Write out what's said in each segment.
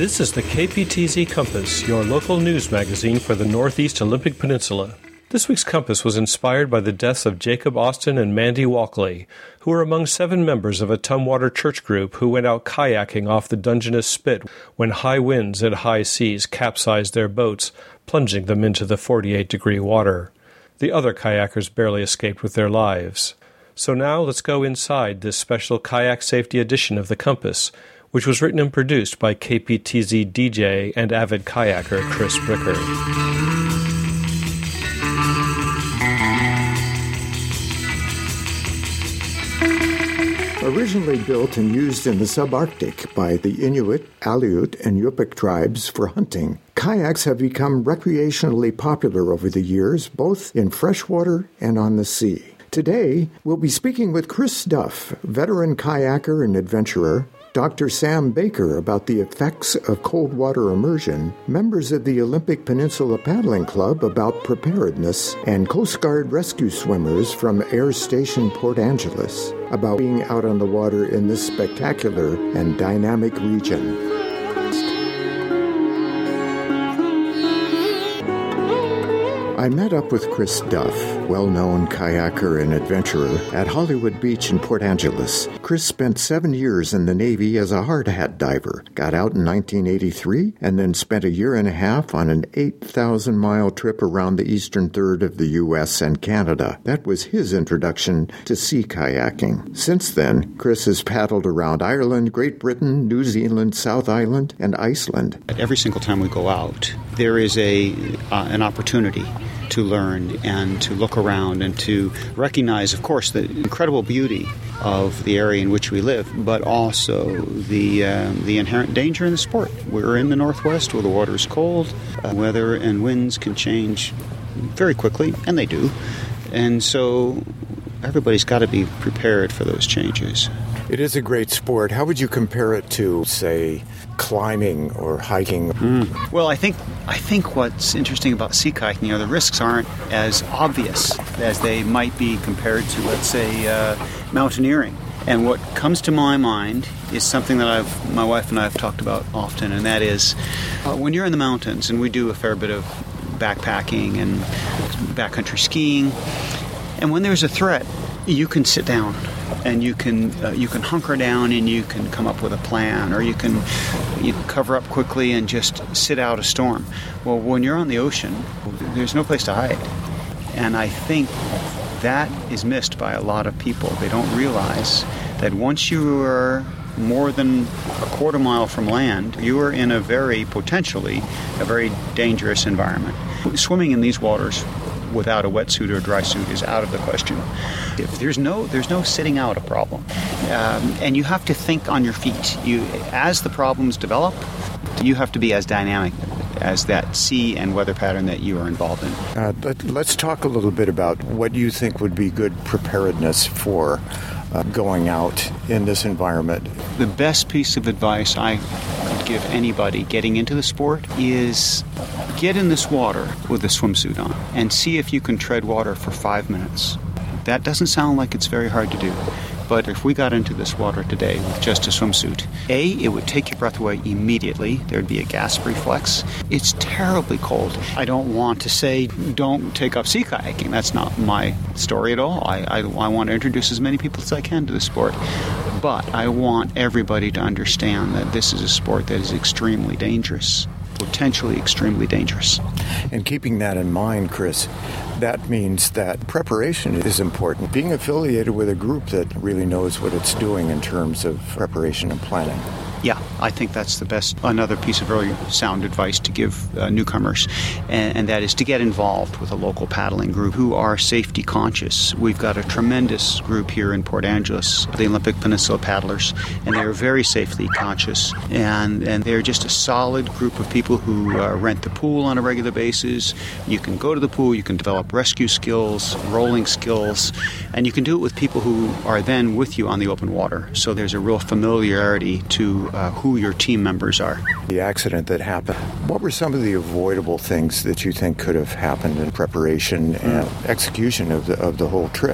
This is the KPTZ Compass, your local news magazine for the Northeast Olympic Peninsula. This week's Compass was inspired by the deaths of Jacob Austin and Mandy Walkley, who were among 7 members of a Tumwater church group who went out kayaking off the Dungeness Spit when high winds and high seas capsized their boats, plunging them into the 48-degree water. The other kayakers barely escaped with their lives. So now let's go inside this special kayak safety edition of the Compass, which was written and produced by KPTZ DJ and avid kayaker Chris Bricker. Originally built and used in the subarctic by the Inuit, Aleut, and Yupik tribes for hunting, kayaks have become recreationally popular over the years, both in freshwater and on the sea. Today, we'll be speaking with Chris Duff, veteran kayaker and adventurer, Dr. Sam Baker about the effects of cold water immersion, members of the Olympic Peninsula Paddling Club about preparedness, and Coast Guard rescue swimmers from Air Station Port Angeles about being out on the water in this spectacular and dynamic region. I met up with Chris Duff, well-known kayaker and adventurer, at Hollywood Beach in Port Angeles. Chris spent 7 years in the Navy as a hard hat diver, got out in 1983, and then spent a year and a half on an 8,000-mile trip around the eastern third of the U.S. and Canada. That was his introduction to sea kayaking. Since then, Chris has paddled around Ireland, Great Britain, New Zealand, South Island, and Iceland. Every single time we go out, there is an opportunity to learn and to look around and to recognize, of course, the incredible beauty of the area in which we live, but also the inherent danger in the sport. We're in the Northwest where the water is cold, weather and winds can change very quickly, and they do. And so everybody's got to be prepared for those changes. It is a great sport. How would you compare it to, say, climbing or hiking? Well, I think what's interesting about sea kayaking, the risks aren't as obvious as they might be compared to, let's say, mountaineering. And what comes to my mind is something that my wife and I have talked about often, and that is when you're in the mountains, and we do a fair bit of backpacking and backcountry skiing, and when there's a threat, you can sit down and you can hunker down and you can come up with a plan, or you can cover up quickly and just sit out a storm. Well, when you're on the ocean, there's no place to hide. And I think that is missed by a lot of people. They don't realize that once you are more than a quarter mile from land, you are in potentially a very dangerous environment. Swimming in these waters without a wetsuit or a dry suit is out of the question. If there's no sitting out a problem, and you have to think on your feet. As the problems develop, you have to be as dynamic as that sea and weather pattern that you are involved in. Let's talk a little bit about what you think would be good preparedness for going out in this environment. The best piece of advice I could give anybody getting into the sport is get in this water with a swimsuit on and see if you can tread water for 5 minutes. That doesn't sound like it's very hard to do. But if we got into this water today with just a swimsuit, it would take your breath away immediately. There'd be a gasp reflex. It's terribly cold. I don't want to say don't take up sea kayaking. That's not my story at all. I want to introduce as many people as I can to the sport. But I want everybody to understand that this is a sport that is extremely dangerous, potentially extremely dangerous. And keeping that in mind, Chris, that means that preparation is important. Being affiliated with a group that really knows what it's doing in terms of preparation and planning. Yeah, I think that's another piece of really sound advice to give newcomers, and that is to get involved with a local paddling group who are safety conscious. We've got a tremendous group here in Port Angeles, the Olympic Peninsula Paddlers, and they're very safety conscious, and they're just a solid group of people who rent the pool on a regular basis. You can go to the pool, you can develop rescue skills, rolling skills, and you can do it with people who are then with you on the open water. So there's a real familiarity to who your team members are. The accident that happened, what were some of the avoidable things that you think could have happened in preparation and execution of the whole trip?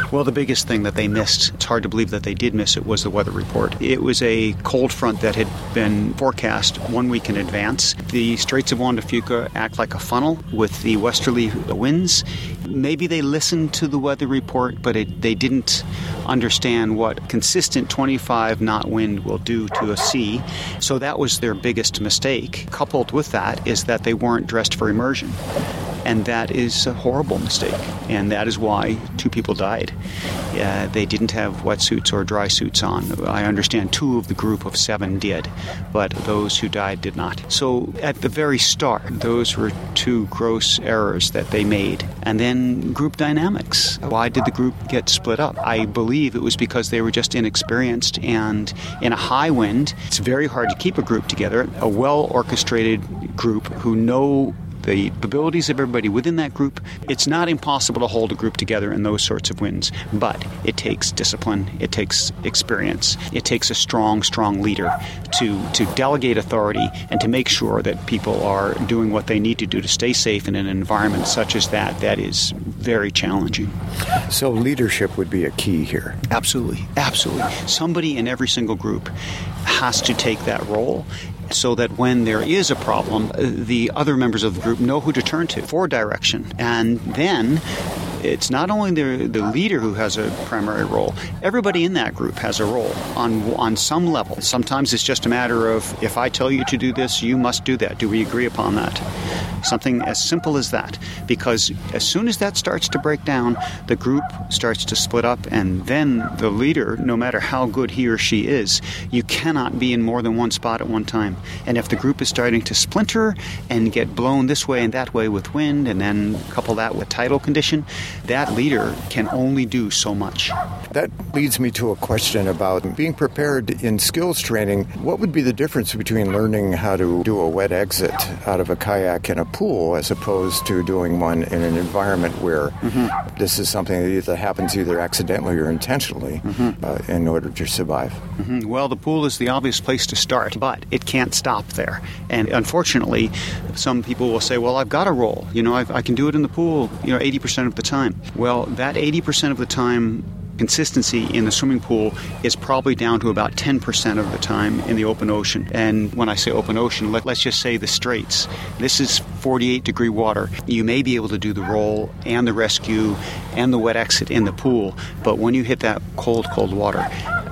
Well, the biggest thing that they missed, it's hard to believe that they did miss it, was the weather report. It was a cold front that had been forecast 1 week in advance. The Straits of Juan de Fuca act like a funnel with the westerly winds. Maybe they listened to the weather report, but they didn't understand what consistent 25-knot wind will do to a sea. So that was their biggest mistake. Coupled with that is that they weren't dressed for immersion. And that is a horrible mistake. And that is why 2 people died. They didn't have wetsuits or dry suits on. I understand 2 of the group of 7 did, but those who died did not. So at the very start, those were 2 gross errors that they made. And then group dynamics. Why did the group get split up? I believe it was because they were just inexperienced, and in a high wind, it's very hard to keep a group together. A well-orchestrated group who know the abilities of everybody within that group. It's not impossible to hold a group together in those sorts of winds, but it takes discipline, it takes experience, it takes a strong leader to delegate authority and to make sure that people are doing what they need to do to stay safe in an environment such as that is very challenging. So leadership would be a key here. Absolutely. Somebody in every single group has to take that role, so that when there is a problem, the other members of the group know who to turn to for direction. And then it's not only the leader who has a primary role. Everybody in that group has a role on some level. Sometimes it's just a matter of, if I tell you to do this, you must do that. Do we agree upon that? Something as simple as that. Because as soon as that starts to break down, the group starts to split up, and then the leader, no matter how good he or she is, you cannot be in more than one spot at one time. And if the group is starting to splinter and get blown this way and that way with wind, and then couple that with tidal condition, that leader can only do so much. That leads me to a question about being prepared in skills training. What would be the difference between learning how to do a wet exit out of a kayak in a pool as opposed to doing one in an environment where this is something that either happens either accidentally or intentionally in order to survive? Well, the pool is the obvious place to start, but it can't stop there. And unfortunately, some people will say, well, I've got a role. I can do it in the pool, 80% of the time. Well, that 80% of the time consistency in the swimming pool is probably down to about 10% of the time in the open ocean. And when I say open ocean, let's just say the Straits. This is 48-degree water. You may be able to do the roll and the rescue and the wet exit in the pool, but when you hit that cold water,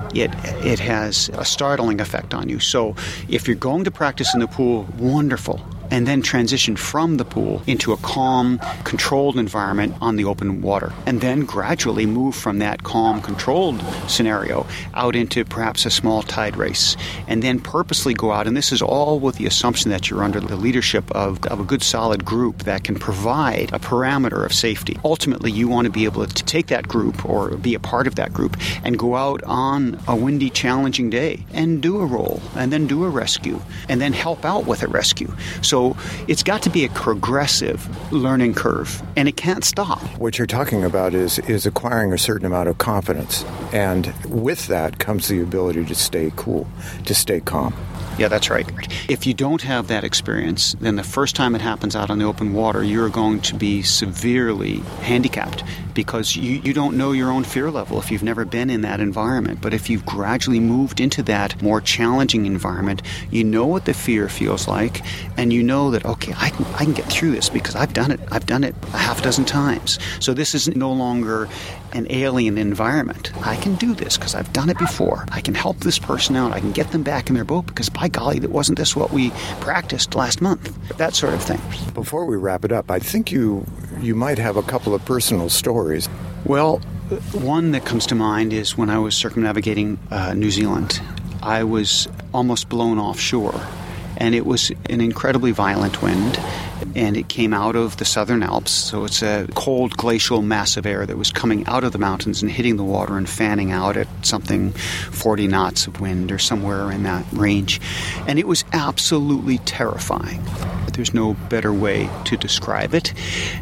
it has a startling effect on you. So if you're going to practice in the pool, wonderful. And then transition from the pool into a calm, controlled environment on the open water. And then gradually move from that calm, controlled scenario out into perhaps a small tide race. And then purposely go out, and this is all with the assumption that you're under the leadership of a good solid group that can provide a parameter of safety. Ultimately, you want to be able to take that group or be a part of that group and go out on a windy, challenging day and do a roll and then do a rescue and then help out with a rescue. So it's got to be a progressive learning curve, and it can't stop. What you're talking about is acquiring a certain amount of confidence, and with that comes the ability to stay cool, to stay calm. Yeah, that's right. If you don't have that experience, then the first time it happens out on the open water, you're going to be severely handicapped because you don't know your own fear level if you've never been in that environment. But if you've gradually moved into that more challenging environment, you know what the fear feels like, and you know that, okay, I can get through this because I've done it. I've done it a half dozen times. So this is no longer an alien environment. I can do this because I've done it before. I can help this person out. I can get them back in their boat because, by golly, wasn't this what we practiced last month? That sort of thing. Before we wrap it up, I think you might have a couple of personal stories. Well, one that comes to mind is when I was circumnavigating New Zealand. I was almost blown offshore, and it was an incredibly violent wind, and it came out of the southern Alps, so it's a cold glacial mass of air that was coming out of the mountains and hitting the water and fanning out at something 40 knots of wind or somewhere in that range. And it was absolutely terrifying. There's no better way to describe it.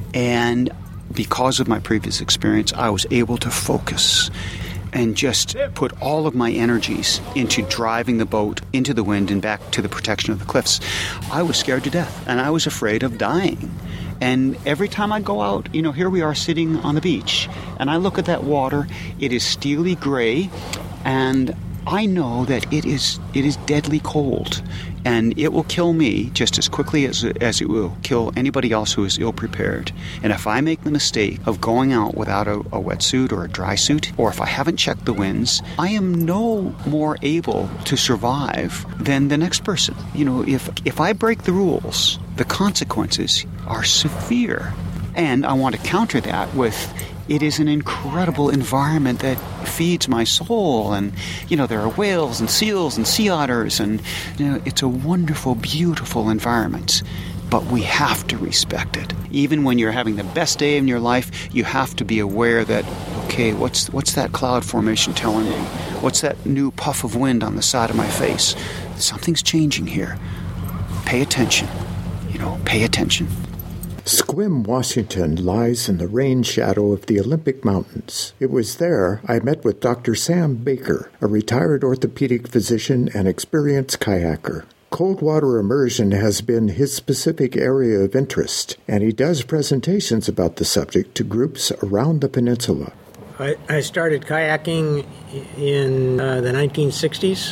And because of my previous experience, I was able to focus and just put all of my energies into driving the boat into the wind and back to the protection of the cliffs. I was scared to death, and I was afraid of dying. And every time I go out, here we are sitting on the beach, and I look at that water. It is steely gray, and I know that it is deadly cold, and it will kill me just as quickly as it will kill anybody else who is ill-prepared. And if I make the mistake of going out without a wetsuit or a dry suit, or if I haven't checked the winds, I am no more able to survive than the next person. If I break the rules, the consequences are severe. And I want to counter that with, it is an incredible environment that feeds my soul, and there are whales and seals and sea otters, and it's a wonderful, beautiful environment. But we have to respect it. Even when you're having the best day in your life, you have to be aware that, okay, what's that cloud formation telling me? What's that new puff of wind on the side of my face? Something's changing here. Pay attention. Pay attention. Sequim, Washington lies in the rain shadow of the Olympic Mountains. It was there I met with Dr. Sam Baker, a retired orthopedic physician and experienced kayaker. Cold water immersion has been his specific area of interest, and he does presentations about the subject to groups around the peninsula. I started kayaking in the 1960s,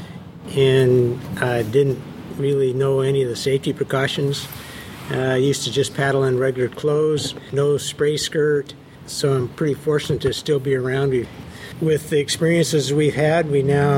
and I didn't really know any of the safety precautions. I used to just paddle in regular clothes, no spray skirt, so I'm pretty fortunate to still be around. With the experiences we've had,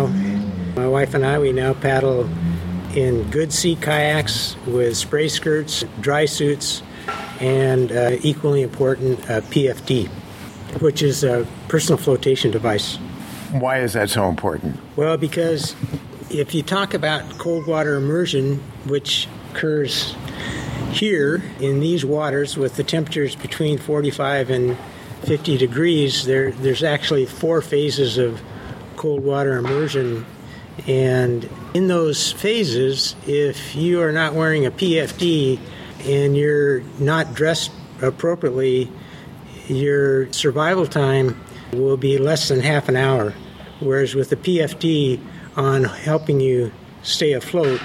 my wife and I, we now paddle in good sea kayaks with spray skirts, dry suits, and equally important, PFD, which is a personal flotation device. Why is that so important? Well, because if you talk about cold water immersion, which occurs here in these waters with the temperatures between 45 and 50 degrees, there's actually 4 phases of cold water immersion. And in those phases, if you are not wearing a PFD and you're not dressed appropriately, your survival time will be less than half an hour. Whereas with the PFD on helping you stay afloat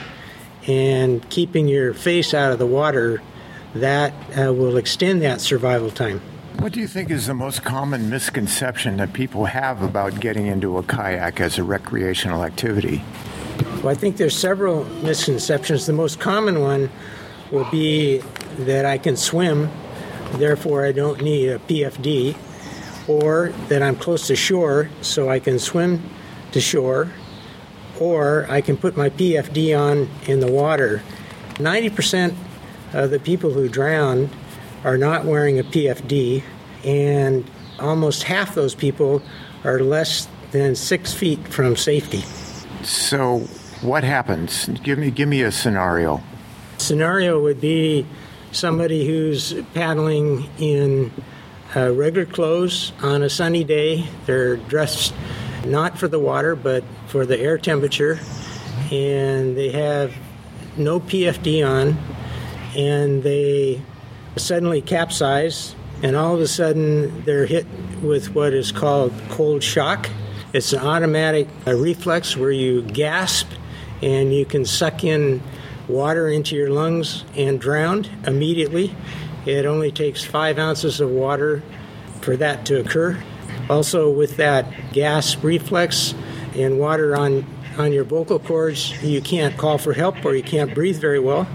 and keeping your face out of the water, that will extend that survival time. What do you think is the most common misconception that people have about getting into a kayak as a recreational activity? Well, I think there's several misconceptions. The most common one will be that I can swim, therefore I don't need a PFD, or that I'm close to shore, so I can swim to shore, or I can put my PFD on in the water. 90% of the people who drown are not wearing a PFD, and almost half those people are less than 6 feet from safety. So what happens? Give me a scenario. Scenario would be somebody who's paddling in regular clothes on a sunny day. They're dressed not for the water, but for the air temperature, and they have no PFD on, and they suddenly capsize, and all of a sudden they're hit with what is called cold shock. It's an automatic reflex where you gasp and you can suck in water into your lungs and drown immediately. It only takes 5 ounces of water for that to occur. Also, with that gasp reflex and water on your vocal cords, you can't call for help or you can't breathe very well.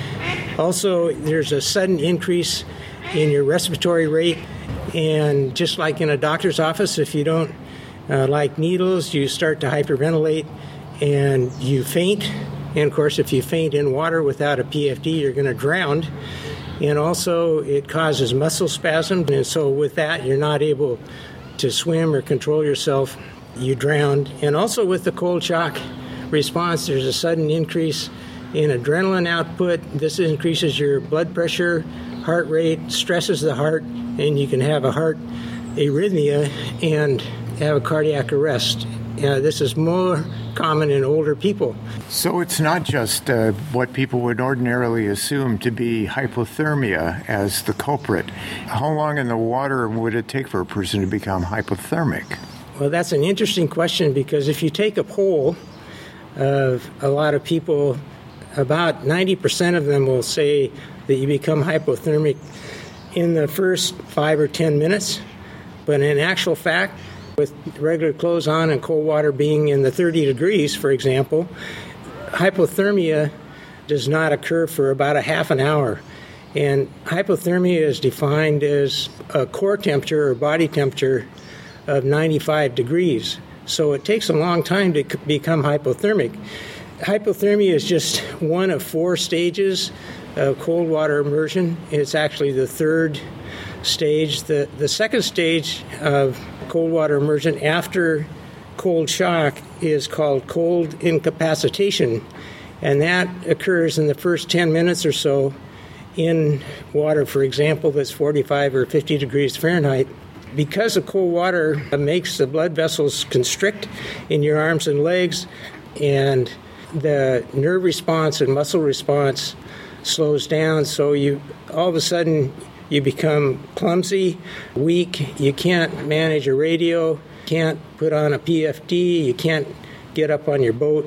Also, there's a sudden increase in your respiratory rate, and just like in a doctor's office, if you don't like needles, you start to hyperventilate and you faint. And of course, if you faint in water without a PFD, you're going to drown. And also, it causes muscle spasms, and so with that, you're not able to swim or control yourself. You drown. And also with the cold shock response, there's a sudden increase in adrenaline output. This increases your blood pressure, heart rate, stresses the heart, and you can have a heart arrhythmia and have a cardiac arrest. This is more common in older people. So it's not just what people would ordinarily assume to be hypothermia as the culprit. How long in the water would it take for a person to become hypothermic? Well, that's an interesting question, because if you take a poll of a lot of people about 90% of them will say that you become hypothermic in the first 5 or 10 minutes. But in actual fact, with regular clothes on and cold water being in the 30 degrees, for example, hypothermia does not occur for about a half an hour. And hypothermia is defined as a core temperature or body temperature of 95 degrees. So it takes a long time to become hypothermic. Hypothermia is just one of 4 stages of cold water immersion. It's actually the third stage. The second stage of cold water immersion after cold shock is called cold incapacitation, and that occurs in the first 10 minutes or so in water, for example, that's 45 or 50 degrees Fahrenheit. Because the cold water makes the blood vessels constrict in your arms and legs, and the nerve response and muscle response slows down, so you all of a sudden you become clumsy, weak, you can't manage a radio, can't put on a PFD, you can't get up on your boat,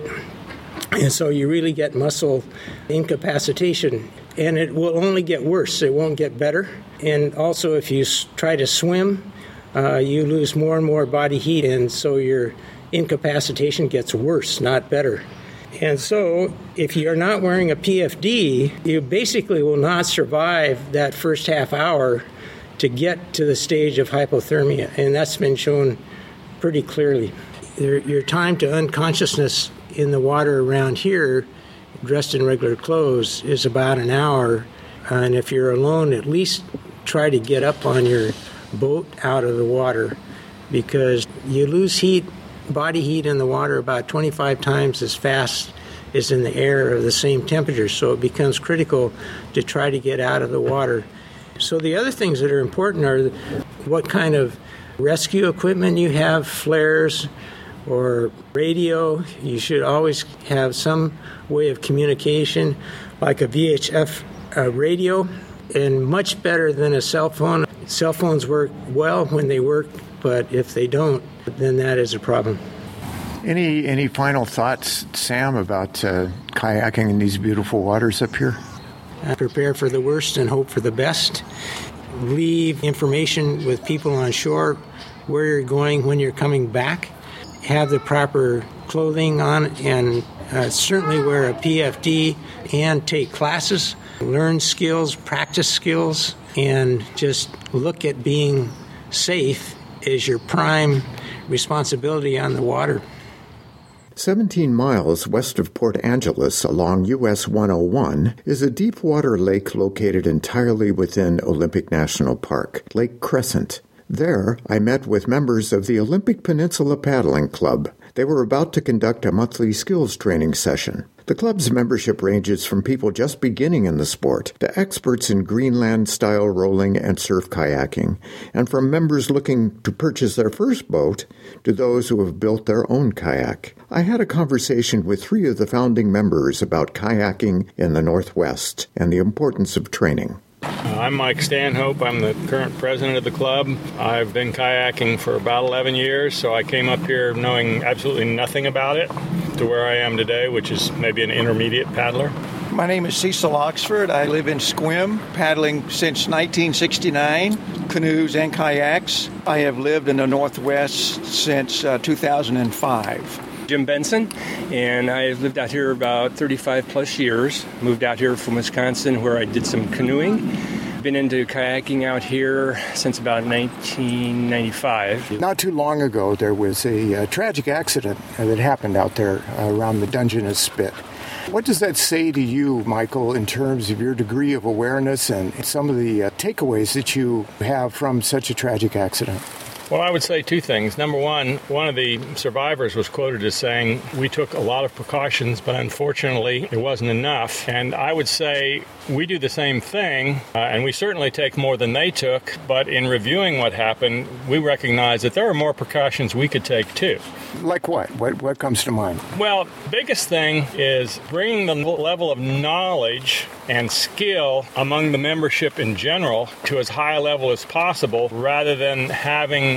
and so you really get muscle incapacitation. And it will only get worse, it won't get better. And also if you try to swim, you lose more and more body heat, and so your incapacitation gets worse, not better. And so if you're not wearing a PFD, you basically will not survive that first half hour to get to the stage of hypothermia, and that's been shown pretty clearly. Your time to unconsciousness in the water around here, dressed in regular clothes, is about an hour, and if you're alone, at least try to get up on your boat out of the water, because you lose heat, body heat in the water about 25 times as fast as in the air of the same temperature, so it becomes critical to try to get out of the water. So the other things that are important are what kind of rescue equipment you have, flares or radio. You should always have some way of communication, like a VHF radio, and much better than a cell phone. Cell phones work well when they work, but if they don't, then that is a problem. Any final thoughts, Sam, about kayaking in these beautiful waters up here? Prepare for the worst and hope for the best. Leave information with people on shore where you're going when you're coming back. Have the proper clothing on, and certainly wear a PFD and take classes. Learn skills, practice skills, and just look at being safe as your prime responsibility on the water. 17 miles west of Port Angeles along US 101 is a deep water lake located entirely within Olympic National Park, Lake Crescent. There, I met with members of the Olympic Peninsula Paddling Club. They were about to conduct a monthly skills training session. The club's membership ranges from people just beginning in the sport to experts in Greenland-style rolling and surf kayaking, and from members looking to purchase their first boat to those who have built their own kayak. I had a conversation with 3 of the founding members about kayaking in the Northwest and the importance of training. I'm Mike Stanhope. I'm the current president of the club. I've been kayaking for about 11 years, so I came up here knowing absolutely nothing about it to where I am today, which is maybe an intermediate paddler. My name is Cecil Oxford. I live in Sequim, paddling since 1969, canoes and kayaks. I have lived in the Northwest since 2005. Jim Benson, and I lived out here about 35 plus years. Moved out here from Wisconsin where I did some canoeing. Been into kayaking out here since about 1995. Not too long ago, there was a tragic accident that happened out there around the Dungeness Spit. What does that say to you, Michael, in terms of your degree of awareness and some of the takeaways that you have from such a tragic accident? Well, I would say 2 things. Number one of the survivors was quoted as saying, "We took a lot of precautions, but unfortunately it wasn't enough." And I would say we do the same thing, and we certainly take more than they took. But in reviewing what happened, we recognize that there are more precautions we could take too. Like what? What comes to mind? Well, biggest thing is bringing the level of knowledge and skill among the membership in general to as high a level as possible, rather than having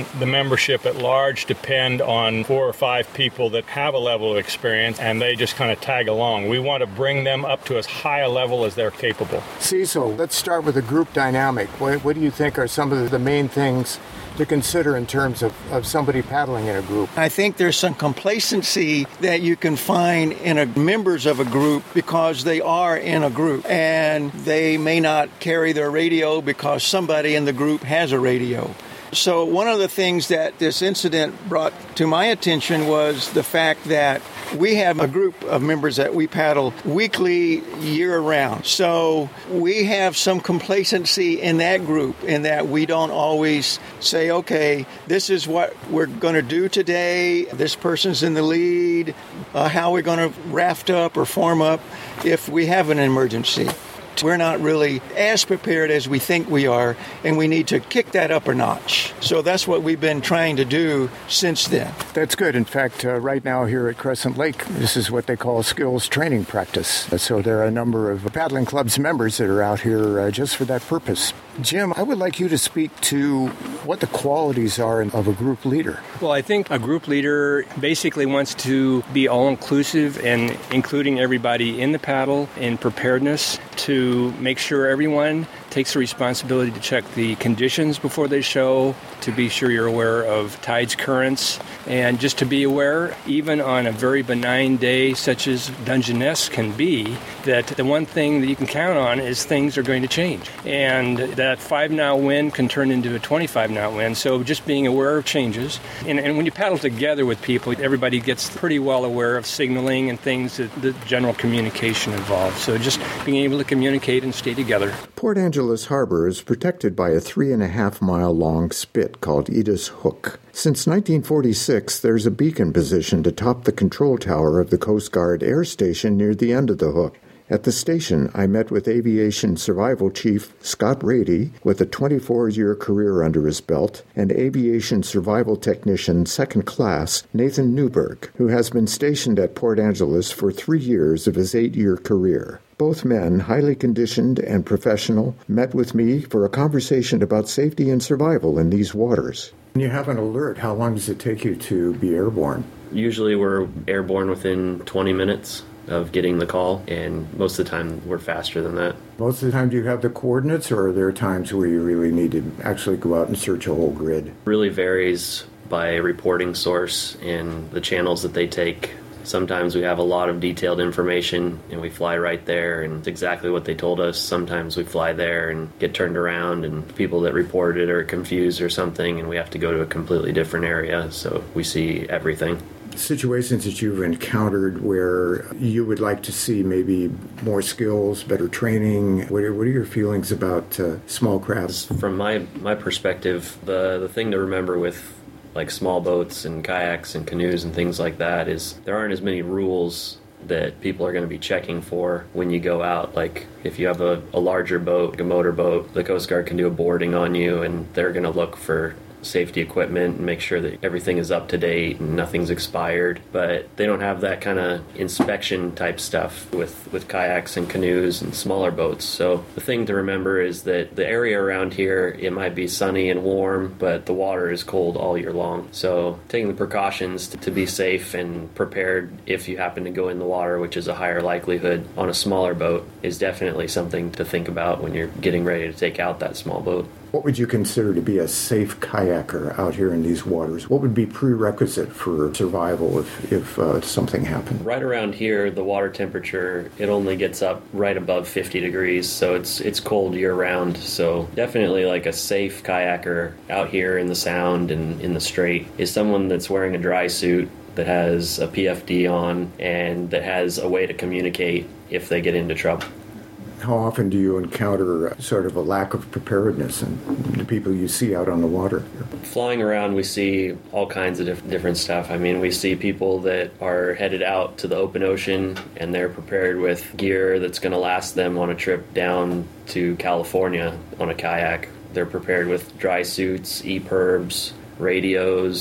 having the membership at large depend on 4 or 5 people that have a level of experience and they just kind of tag along. We want to bring them up to as high a level as they're capable. Cecil, let's start with the group dynamic. What do you think are some of the main things to consider in terms of somebody paddling in a group? I think there's some complacency that you can find in members of a group because they are in a group and they may not carry their radio because somebody in the group has a radio. So one of the things that this incident brought to my attention was the fact that we have a group of members that we paddle weekly, year-round. So we have some complacency in that group in that we don't always say, okay, this is what we're going to do today. This person's in the lead. How we're going to raft up or form up if we have an emergency. We're not really as prepared as we think we are, and we need to kick that up a notch. So that's what we've been trying to do since then. That's good. In fact, right now here at Crescent Lake, this is what they call skills training practice. So there are a number of paddling club's members that are out here just for that purpose. Jim, I would like you to speak to what the qualities are of a group leader. Well, I think a group leader basically wants to be all-inclusive and including everybody in the paddle in preparedness to make sure everyone takes the responsibility to check the conditions before they show, to be sure you're aware of tides, currents, and just to be aware, even on a very benign day such as Dungeness can be, that the one thing that you can count on is things are going to change. And that 5-knot wind can turn into a 25-knot wind, so just being aware of changes. And when you paddle together with people, everybody gets pretty well aware of signaling and things that the general communication involves. So just being able to communicate and stay together. Port Angeles Harbor is protected by a 3.5-mile-long spit called Edith's Hook. Since 1946, there's a beacon positioned atop the control tower of the Coast Guard Air Station near the end of the hook. At the station, I met with Aviation Survival Chief Scott Rady, with a 24-year career under his belt, and Aviation Survival Technician Second Class Nathan Newberg, who has been stationed at Port Angeles for 3 years of his 8-year career. Both men, highly conditioned and professional, met with me for a conversation about safety and survival in these waters. When you have an alert, how long does it take you to be airborne? Usually we're airborne within 20 minutes of getting the call, and most of the time we're faster than that. Most of the time, do you have the coordinates, or are there times where you really need to actually go out and search a whole grid? Really varies by reporting source and the channels that they take. Sometimes we have a lot of detailed information and we fly right there and it's exactly what they told us. Sometimes we fly there and get turned around and people that reported are confused or something and we have to go to a completely different area, so we see everything. Situations that you've encountered where you would like to see maybe more skills, better training, what are your feelings about small crafts? From my perspective, the thing to remember with like small boats and kayaks and canoes and things like that is there aren't as many rules that people are going to be checking for when you go out. Like if you have a larger boat, a motorboat, the Coast Guard can do a boarding on you and they're going to look for safety equipment and make sure that everything is up to date and nothing's expired, but they don't have that kind of inspection type stuff with kayaks and canoes and smaller boats. So the thing to remember is that the area around here, it might be sunny and warm, but the water is cold all year long. So taking the precautions to be safe and prepared if you happen to go in the water, which is a higher likelihood on a smaller boat, is definitely something to think about when you're getting ready to take out that small boat. What would you consider to be a safe kayaker out here in these waters? What would be prerequisite for survival if something happened? Right around here, the water temperature, it only gets up right above 50 degrees, so it's cold year-round. So definitely like a safe kayaker out here in the Sound and in the Strait is someone that's wearing a dry suit, that has a PFD on, and that has a way to communicate if they get into trouble. How often do you encounter sort of a lack of preparedness in the people you see out on the water? Flying around, we see all kinds of different stuff. I mean, we see people that are headed out to the open ocean and they're prepared with gear that's going to last them on a trip down to California on a kayak. They're prepared with dry suits, EPIRBs, radios,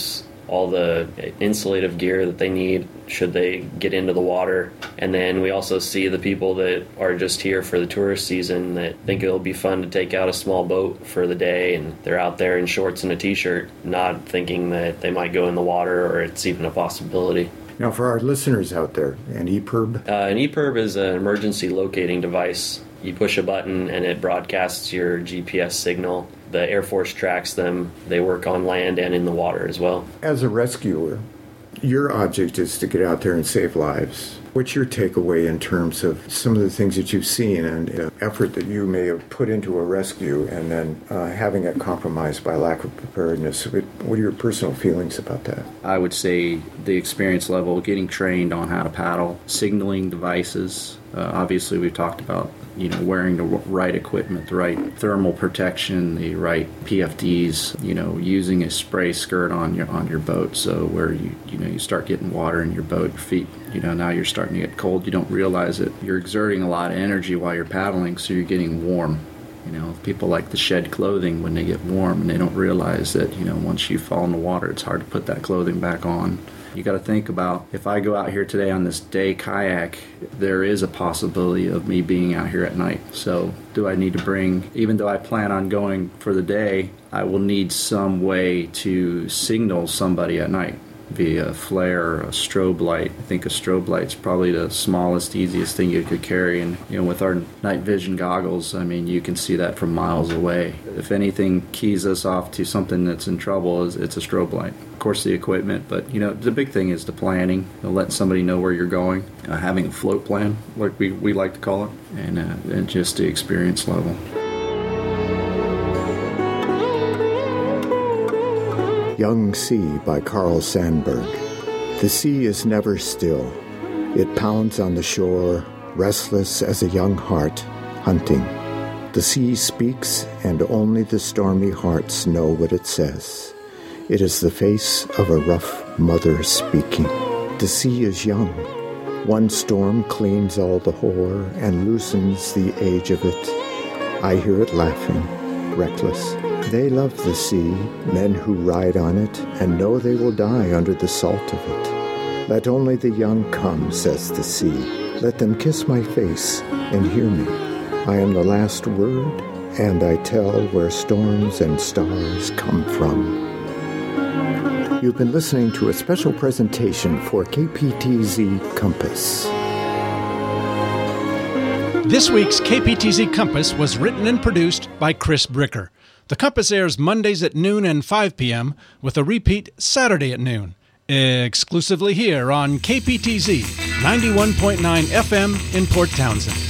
all the insulative gear that they need should they get into the water. And then we also see the people that are just here for the tourist season that think it'll be fun to take out a small boat for the day, and they're out there in shorts and a t-shirt, not thinking that they might go in the water or it's even a possibility. Now, for our listeners out there, an EPIRB? An EPIRB is an emergency locating device. You push a button and it broadcasts your GPS signal. The Air Force tracks them. They work on land and in the water as well. As a rescuer, your object is to get out there and save lives. What's your takeaway in terms of some of the things that you've seen and the effort that you may have put into a rescue and then having it compromised by lack of preparedness? What are your personal feelings about that? I would say the experience level, getting trained on how to paddle, signaling devices. Obviously, we've talked about wearing the right equipment, the right thermal protection, the right PFDs, using a spray skirt on your boat, so where you start getting water in your boat, your feet, now you're starting to get cold, you don't realize it. You're exerting a lot of energy while you're paddling, so you're getting warm. People like to shed clothing when they get warm, and they don't realize that, once you fall in the water, it's hard to put that clothing back on. You got to think about, if I go out here today on this day kayak, there is a possibility of me being out here at night. So do I need to bring, even though I plan on going for the day, I will need some way to signal somebody at night via a flare or a strobe light. I think a strobe light's probably the smallest, easiest thing you could carry. And with our night vision goggles, you can see that from miles away. If anything keys us off to something that's in trouble, it's a strobe light. Of course, the equipment, but the big thing is the planning. Letting somebody know where you're going, having a float plan, like we like to call it, and just the experience level. Young Sea by Carl Sandburg. The sea is never still. It pounds on the shore, restless as a young hart, hunting. The sea speaks, and only the stormy hearts know what it says. It is the face of a rough mother speaking. The sea is young. One storm cleans all the hoar and loosens the age of it. I hear it laughing, reckless. They love the sea, men who ride on it, and know they will die under the salt of it. Let only the young come, says the sea. Let them kiss my face and hear me. I am the last word, and I tell where storms and stars come from. You've been listening to a special presentation for KPTZ Compass. This week's KPTZ Compass was written and produced by Chris Bricker. The Compass airs Mondays at noon and 5 p.m. with a repeat Saturday at noon, exclusively here on KPTZ 91.9 FM in Port Townsend.